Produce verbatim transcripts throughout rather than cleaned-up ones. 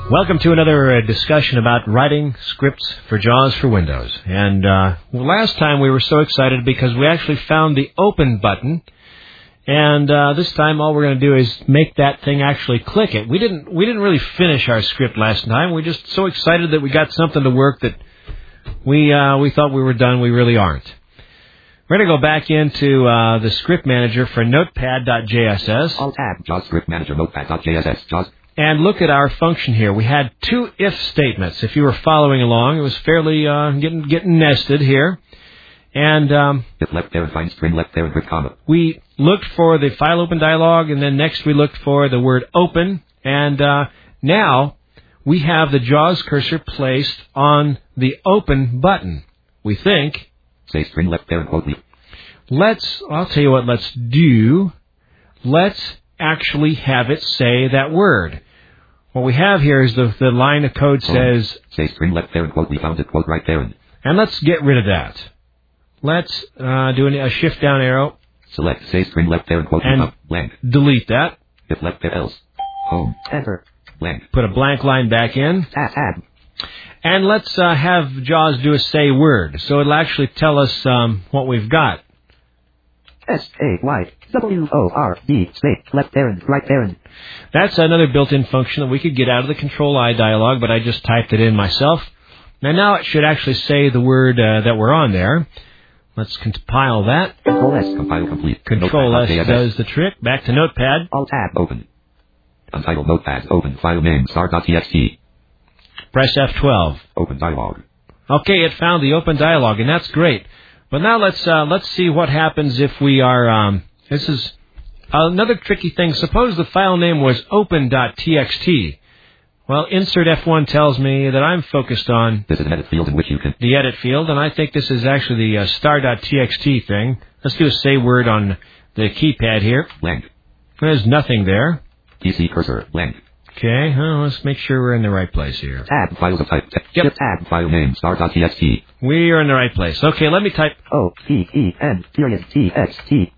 Welcome to another uh, discussion about writing scripts for JAWS for Windows. And uh, last time we were so excited because we actually found the open button. And uh, this time all we're going to do is make that thing actually click it. We didn't we didn't really finish our script last time. We were just so excited that we got something to work that we uh, we thought we were done. We really aren't. We're going to go back into uh, the script manager for notepad dot J S S. Alt tab, JAWS script manager, notepad dot J S S, JAWS. And look at our function here. We had two if statements. If you were following along, it was fairly uh, getting getting nested here. And um, if left parent find string left parent with comma. We looked for the file open dialog, and then next we looked for the word open. And uh, now we have the JAWS cursor placed on the open button. We think. Say string left parent quote. Let's. I'll tell you what. Let's do. Let's actually have it say that word. What we have here is the, the line of code says... Say string left parent quote, we found it, quote right parent. And let's get rid of that. Let's uh, do a shift down arrow. Select say string left parent quote, and blank. Delete that. If left parent else. Home. Enter. Blank. Put a blank line back in. Tab. Tab. And let's uh, have JAWS do a say word. So it'll actually tell us um, what we've got. S A Y W O R D space left parent right parent. That's another built-in function that we could get out of the Control I dialog, but I just typed it in myself. And now it should actually say the word uh, that we're on there. Let's compile that. Control S compile complete. Control S does the trick. Back to Notepad. Alt tab open. Untitled Notepad open file name star dot T X T. Press F twelve. Open dialog. Okay, it found the open dialog, and that's great. But now let's uh, let's see what happens if we are. Um, this is another tricky thing. Suppose the file name was open dot T X T. Well, insert F one tells me that I'm focused on this is an edit field in which you can the edit field, and I think this is actually the uh, star dot T X T thing. Let's do a say word on the keypad here. Blank. There's nothing there. P C cursor blank. Okay, well, let's make sure we're in the right place here. Tab files of type. Yep. Tab file name star dot T X T. We are in the right place. Okay, let me type O P E N period T X T.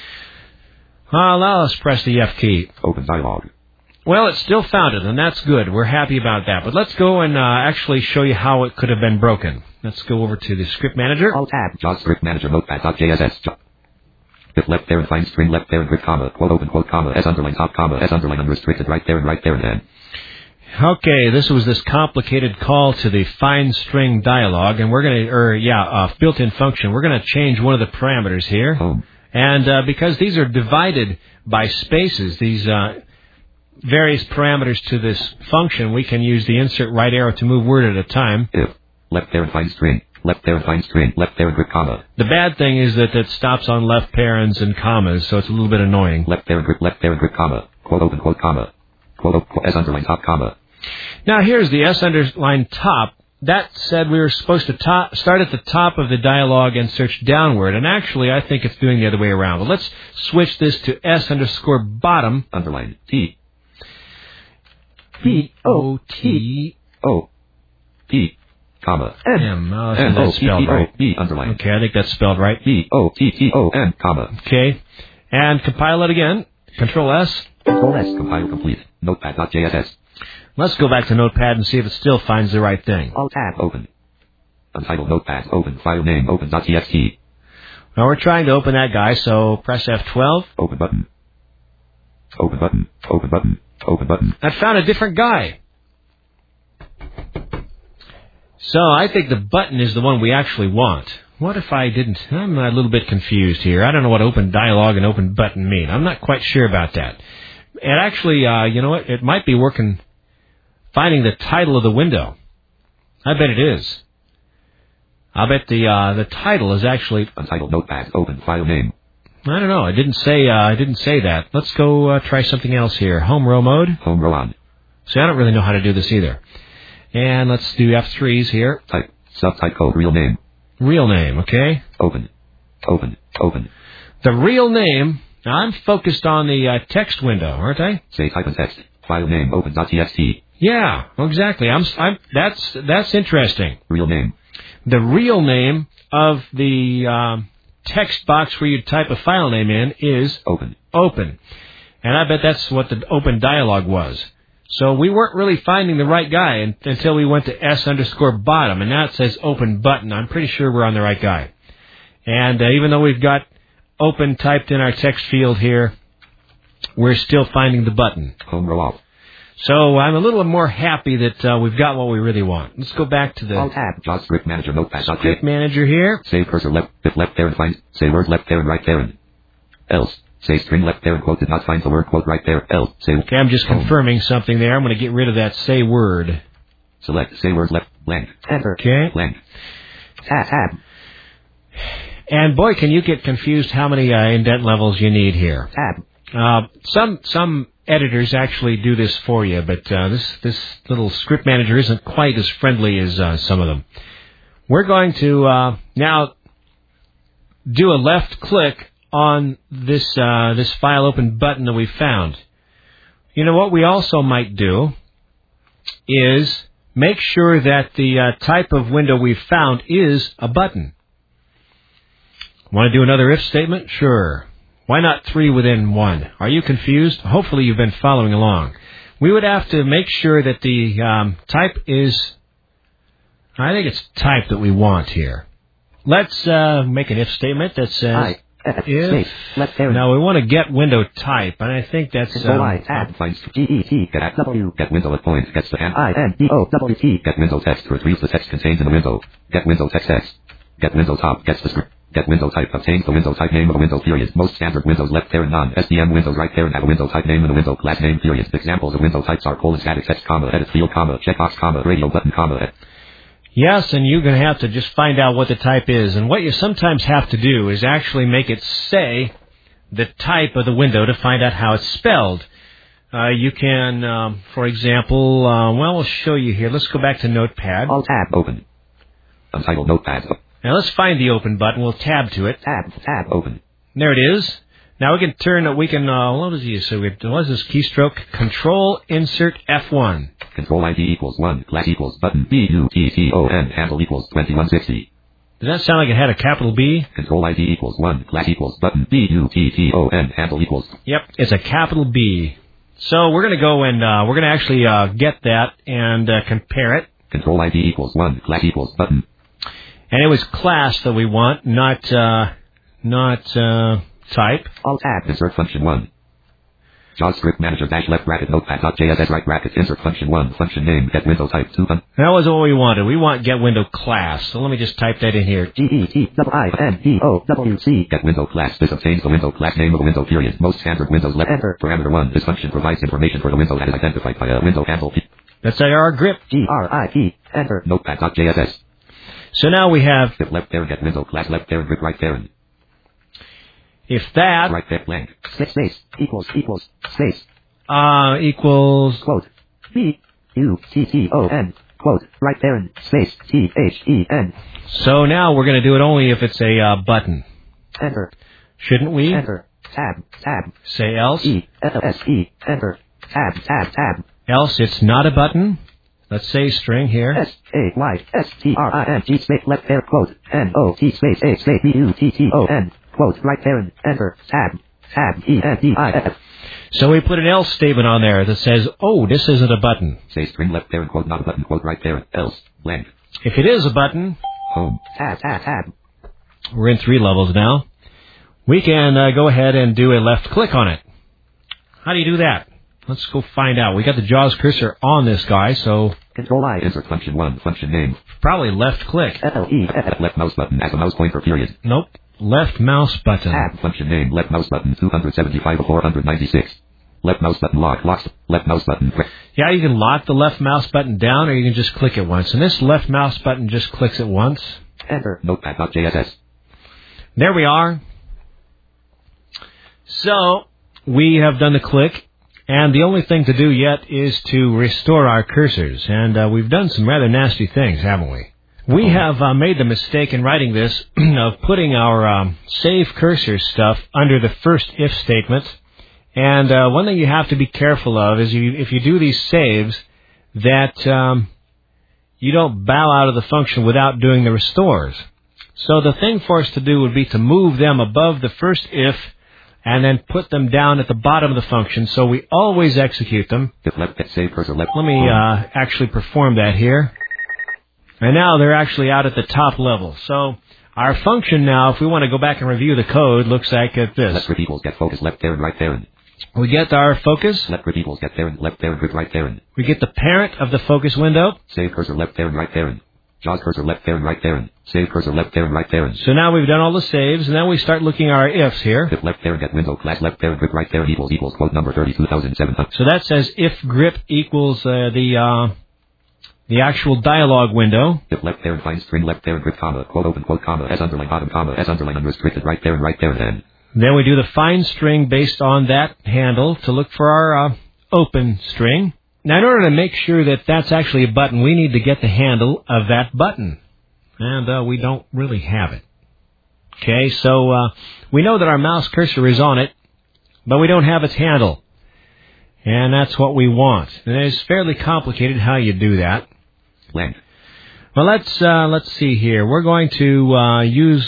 Uh, now let's press the F key. Open dialog. Well, it still found it, and that's good. We're happy about that. But let's go and uh, actually show you how it could have been broken. Let's go over to the script manager. Alt tab. JAWS script manager notepad dot J S S. If left parent find string left parent with comma, quote open quote comma, S underline top comma, S underline unrestricted right parent right parent and. Okay, this was this complicated call to the find string dialog, and we're going to, or yeah, uh, built-in function. We're going to change one of the parameters here. Home. And uh, because these are divided by spaces, these uh, various parameters to this function, we can use the insert right arrow to move word at a time. If left parent find string. Left parent find string, left parent with comma. The bad thing is that it stops on left parents and commas, so it's a little bit annoying. Left parent with left parent with comma. Quote open quote comma. Quote open S underline top comma. Now here's the S underline top. That said we were supposed to top, start at the top of the dialog and search downward, and actually I think it's doing the other way around. But let's switch this to S underscore bottom. Underline T. B O T O P. Comma. N. M. Oh, so that's spelled right. B underline. Okay, I think that's spelled right. B O T T O N. Comma. Okay. And compile it again. Control S. Control S. Compile complete. Notepad dot J S S. Let's go back to Notepad and see if it still finds the right thing. Alt tab open. Untitled Notepad open file name open dot T X T. Now we're trying to open that guy, so press F twelve. Open button. Open button. Open button. Open button. I found a different guy. So I think the button is the one we actually want. What if I didn't? I'm a little bit confused here. I don't know what open dialog and open button mean. I'm not quite sure about that. It actually, uh, you know what? It might be working, finding the title of the window. I bet it is. I bet the uh, the title is actually Untitled Notepad open file name. I don't know. I didn't say. Uh, I didn't say that. Let's go uh, try something else here. Home row mode. Home row on. See, I don't really know how to do this either. And let's do F threes here. Type. Subtype code real name. Real name, okay? Open. Open. Open. The real name. Now, I'm focused on the uh, text window, aren't I? Say type in text. File name open dot T X T. Yeah, exactly. I'm, I'm. That's that's interesting. Real name. The real name of the um, text box where you type a file name in is Open. Open. And I bet that's what the open dialog was. So we weren't really finding the right guy until we went to S underscore bottom, and now it says open button. I'm pretty sure we're on the right guy. And uh, even though we've got open typed in our text field here, we're still finding the button. Home row off. So I'm a little more happy that uh, we've got what we really want. Let's go back to the Alt tab. JAWS Script Manager Notepad. Script Manager here. Say cursor left, if left parent finds, say word left parent right parent. Else. Say string left parent quote did not find the word quote right there. Else. Say. Okay, I'm just home. Confirming something there. I'm going to get rid of that say word. Select say word left blank. Enter. Okay. Blank. Tab. Tab. And boy, can you get confused how many uh, indent levels you need here. Tab. Uh, some some editors actually do this for you, but uh, this this little script manager isn't quite as friendly as uh, some of them. We're going to uh, now do a left click on this uh, this file open button that we found. You know what we also might do is make sure that the uh, type of window we found is a button. Want to do another if statement? Sure. Why not three within one? Are you confused? Hopefully you've been following along. We would have to make sure that the um, type is, I think it's type that we want here. Let's uh, make an if statement that says I, F, if. Left parent. Now we want to get window type, and I think that's Control um, I tab finds G E T get at W get window at point gets the N I N D O W T get window text retrieves the text contained in the window. Get window text text. Get window top gets the script. Get window type obtains the window type name of the window period. Most standard windows left parent non S D M windows right parent have a window type name and a window class name period. Examples of window types are colon static text comma edit field comma checkbox comma radio button comma edit. Yes, and you're going to have to just find out what the type is. And what you sometimes have to do is actually make it say the type of the window to find out how it's spelled. Uh, you can, um, for example, uh, well, we'll show you here. Let's go back to Notepad. Alt tab open. Untitled Notepad. Now let's find the open button. We'll tab to it. Tab, tab, open. There it is. Now we can turn, we can, uh, what is he? So we, what is this keystroke? Control, insert, F one. Control I D equals one, class equals button, B U T T O N, handle equals twenty-one sixty. Does that sound like it had a capital B? Control I D equals one, class equals button, B U T T O N, handle equals. Yep, it's a capital B. So we're going to go and, uh, we're going to actually, uh, get that and, uh, compare it. Control I D equals one, class equals button. And it was class that we want, not, uh, not, uh, type. Alt tab. Insert function one. JAWS Script Manager dash left bracket notepad.jss right bracket insert function one. Function name get window type two. Fun. That was what we wanted. We want get window class. So let me just type that in here. G E T I N D O W C. Get window class. This obtains the window class name of the window period. Most standard windows left. Enter. Parameter one. This function provides information for the window that is identified by a window handle. That's our grip. G R I P. Enter. Notepad.jss. So now we have if left parent get window class left parent grip right parent. If that right there blank space space equals equals space uh equals quote B U T T O N quote right parent space T H E N. So now we're going to do it only if it's a uh, button. Enter. Shouldn't we? Enter. Tab tab. Say else. E F S E. Enter. Tab tab tab. Else it's not a button. Let's say string here. S A Y S T R I N G space left parent quote N O T space A space B U T T O N quote right parent enter tab tab E N D I F. So we put an else statement on there that says, oh, this isn't a button. Say string left parent quote not a button quote right parent else blank. If it is a button, home tab tab tab. We're in three levels now. We can uh, go ahead and do a left click on it. How do you do that? Let's go find out. We got the JAWS cursor on this guy, so Control I insert function one function name. Probably left click. L E F left mouse button as a mouse pointer period. Nope. Left mouse button. Tab function name left mouse button two seventy-five of four ninety-six. Left mouse button lock locks left mouse button click. Yeah, you can lock the left mouse button down or you can just click it once. And this left mouse button just clicks it once. Enter. Notepad.jss. There we are. So we have done the click. And the only thing to do yet is to restore our cursors. And uh, we've done some rather nasty things, haven't we? We have uh, made the mistake in writing this of putting our um, save cursor stuff under the first if statement. And uh, one thing you have to be careful of is you, if you do these saves, that um, you don't bow out of the function without doing the restores. So the thing for us to do would be to move them above the first if and then put them down at the bottom of the function, so we always execute them. If left, get save cursor left. Let me uh, actually perform that here. And now they're actually out at the top level. So our function now, if we want to go back and review the code, looks like at this. Left grip equals get focus left parent right parent. We get our focus. Left grip equals get parent left parent grip right parent. We get the parent of the focus window. Save cursor left parent right parent. JAWS cursor left parent right parent. Save cursor left parent right parent. So now we've done all the saves, and then we start looking at our ifs here. If left parent get window class left parent grip right parent equals equals quote number thirty-two thousand seven hundred. So that says if grip equals uh, the uh, the actual dialog window. If left parent finds string left parent grip comma quote open quote comma s underline bottom comma s underline unrestricted right parent right parent and. Then we do the find string based on that handle to look for our uh, open string. Now, in order to make sure that that's actually a button, we need to get the handle of that button. And uh, we don't really have it. Okay, so uh, we know that our mouse cursor is on it, but we don't have its handle. And that's what we want. And it's fairly complicated how you do that. Blank. Well, let's uh, let's see here. We're going to uh, use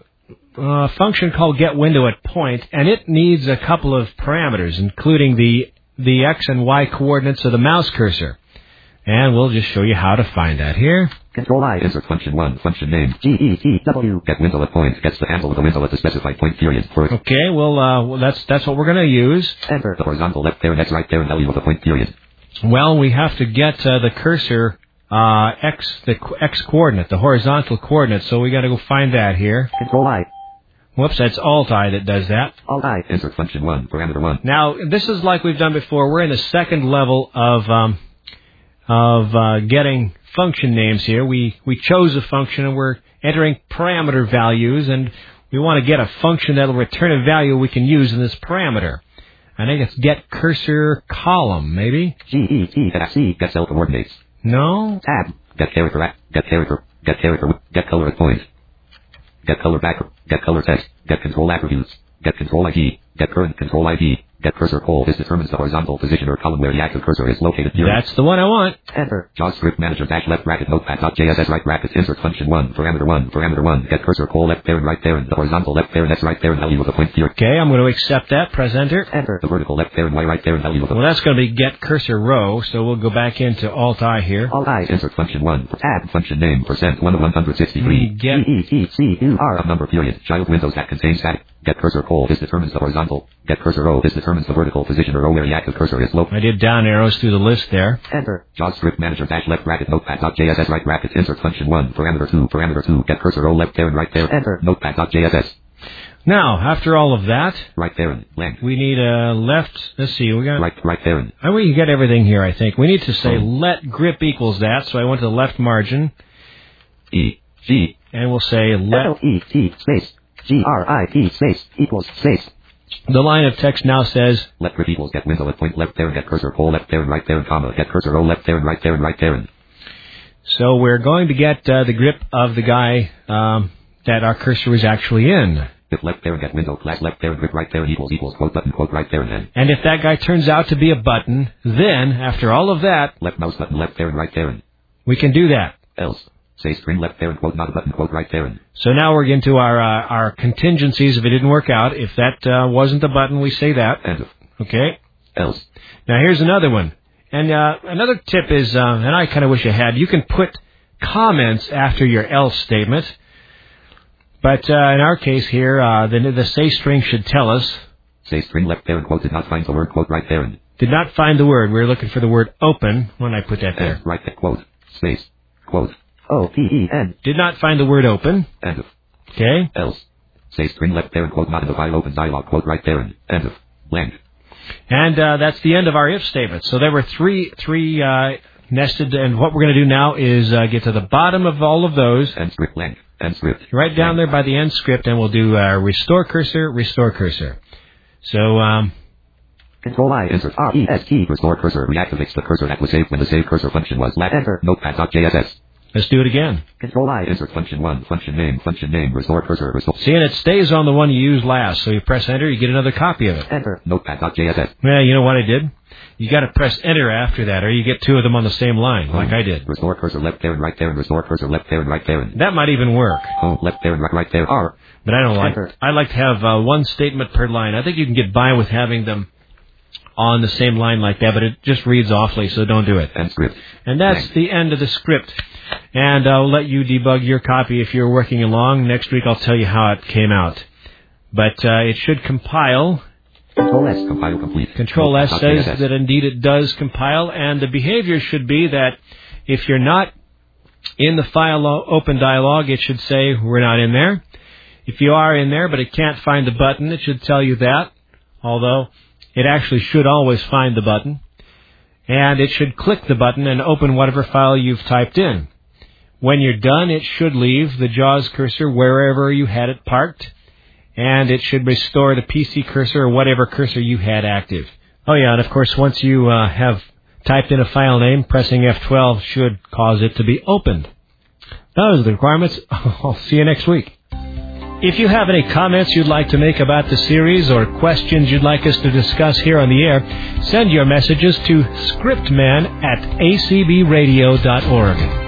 a function called getWindowAtPoint, and it needs a couple of parameters, including the the X and Y coordinates of the mouse cursor. And we'll just show you how to find that here. Control I, insert function one, function name, G E T W. Get window at point, gets the handle of the window at the specified point period. For okay, well, uh, well that's that's what we're going to use. Enter the horizontal left parent X right parent L with the point period. Well, we have to get uh, the cursor uh, X, the X coordinate, the horizontal coordinate, so we got to go find that here. Control I. Whoops, that's Alt-I that does that. Alt-I, insert function one, parameter one. Now, this is like we've done before. We're in the second level of um, of uh, getting function names here. We we chose a function, and we're entering parameter values, and we want to get a function that will return a value we can use in this parameter. I think it's get cursor column, maybe? G E T get C, get cell coordinates. No? Tab, get character, get character, get character, get color at point. Get color back, get color text, get control attributes, get control I D, get current control I D, get cursor call. This determines the horizontal position or column where the active cursor is located. Period. That's the one I want. Enter. JAWS script manager dash left bracket notepad.jss right bracket insert function one, parameter one, parameter one, get cursor call left parent right parent, the horizontal left parent X right parent L with a point here. Okay, I'm going to accept that. Press enter. Enter. The vertical left parent Y right parent L with a well, that's going to be get cursor row, so we'll go back into Alt-I here. Alt-I, insert function one, tab, function name, percent one of one hundred sixty-three, get E E T C U R of number period, child windows that contain static, get cursor call, this determines the horizontal, get cursor row, this determines the vertical position or row where the active cursor is located. I did down arrows through the list there. Enter. JAWS script manager dash left bracket notepad.jss right bracket insert function one, parameter two, parameter two, get cursor row left parent right parent. Enter. Notepad.jss. Now, after all of that, right parent, blank. We need a left, let's see, we got... Right, right parent. Oh, we get everything here, I think. We need to say oh. let grip equals that, so I went to the left margin. E, G. And we'll say let... L, E, T, space, G, R, I, P, space, equals, space. The line of text now says... Let grip equals get window at point left parent, get cursor call left parent, right parent, comma, get cursor row left parent, right parent, right parent. So we're going to get uh, the grip of the guy um, that our cursor is actually in. If left parent get window class left parent grip right parent equals equals quote button quote right parent and. And if that guy turns out to be a button, then, after all of that... Left mouse button left parent right parent. We can do that. Else. Say string left parent quote not a button quote right parent. So now we're into our uh, our contingencies if it didn't work out. If that uh, wasn't the button, we say that. And if. Okay. Else. Now here's another one. And uh, another tip is, uh, and I kind of wish I had, you can put comments after your else statement. But uh, in our case here, uh, the, the say string should tell us. Say string left parent quote did not find the word quote right parent. Did not find the word. We were looking for the word open when I put that there. And right quote. Space. Quote. O P E N. Did not find the word open. End of. Okay. Else. Say string left parent quote not in the file open dialog quote right parent. End of. Blank. And uh, that's the end of our if statement. So there were three three uh, nested, and what we're going to do now is uh, get to the bottom of all of those. End script blank. End script. Right down blank. there by the end script, and we'll do uh, restore cursor, restore cursor. So, um... Control I, insert R E S T, restore cursor, reactivates the cursor that was saved when the save cursor function was left. Enter. Notepad.jss. Let's do it again. Control I, insert function one, function name, function name, restore cursor, restore. See, and it stays on the one you used last, so you press enter, you get another copy of it. Enter, notepad.js. Well, you know what I did? You got to press enter after that, or you get two of them on the same line, like I did. Restore cursor left there and right there, and restore cursor left there and right there. That might even work. Oh, left there and right, right there. R. But I don't like Enter. I like to have uh, one statement per line. I think you can get by with having them on the same line like that, but it just reads awfully, so don't do it. End script. And that's Thanks. the end of the script. And I'll let you debug your copy if you're working along. Next week I'll tell you how it came out. But uh, it should compile. Control S, compile complete. Control S says Notepad.js. that indeed it does compile, and the behavior should be that if you're not in the file o- open dialog, it should say we're not in there. If you are in there but it can't find the button, it should tell you that, although it actually should always find the button. And it should click the button and open whatever file you've typed in. When you're done, it should leave the JAWS cursor wherever you had it parked, and it should restore the P C cursor or whatever cursor you had active. Oh yeah, and of course once you uh, have typed in a file name, pressing F twelve should cause it to be opened. Those are the requirements. I'll see you next week. If you have any comments you'd like to make about the series or questions you'd like us to discuss here on the air, send your messages to scriptman at a c b radio dot org.